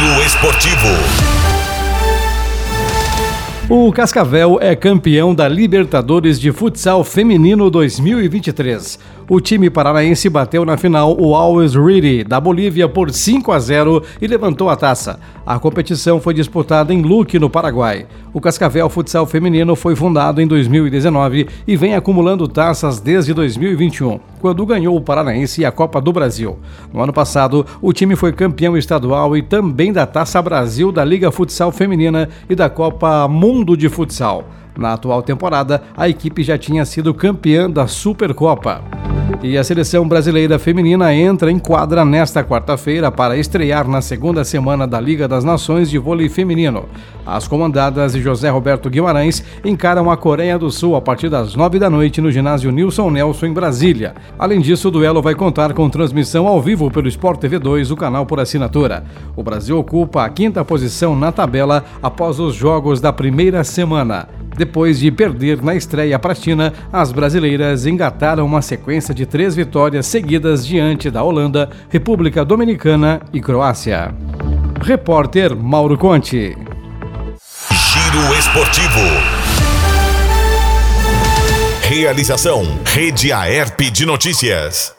Giro Esportivo. O Cascavel é campeão da Libertadores de Futsal Feminino 2023. O time paranaense bateu na final o Always Ready da Bolívia por 5-0 e levantou a taça. A competição foi disputada em Luque, no Paraguai. O Cascavel Futsal Feminino foi fundado em 2019 e vem acumulando taças desde 2021, quando ganhou o Paranaense e a Copa do Brasil. No ano passado, o time foi campeão estadual e também da Taça Brasil, da Liga Futsal Feminina e da Copa Mundo de Futsal. Na atual temporada, a equipe já tinha sido campeã da Supercopa. E a seleção brasileira feminina entra em quadra nesta quarta-feira para estrear na segunda semana da Liga das Nações de Vôlei Feminino. As comandadas de José Roberto Guimarães encaram a Coreia do Sul a partir das 9h no ginásio Nilson Nelson, em Brasília. Além disso, o duelo vai contar com transmissão ao vivo pelo Sport TV 2, o canal por assinatura. O Brasil ocupa a 5ª posição na tabela após os jogos da primeira semana. Depois de perder na estreia para a China, as brasileiras engataram uma sequência de 3 vitórias seguidas diante da Holanda, República Dominicana e Croácia. Repórter Mauro Conte. Giro Esportivo. Realização: Rede Aerp de Notícias.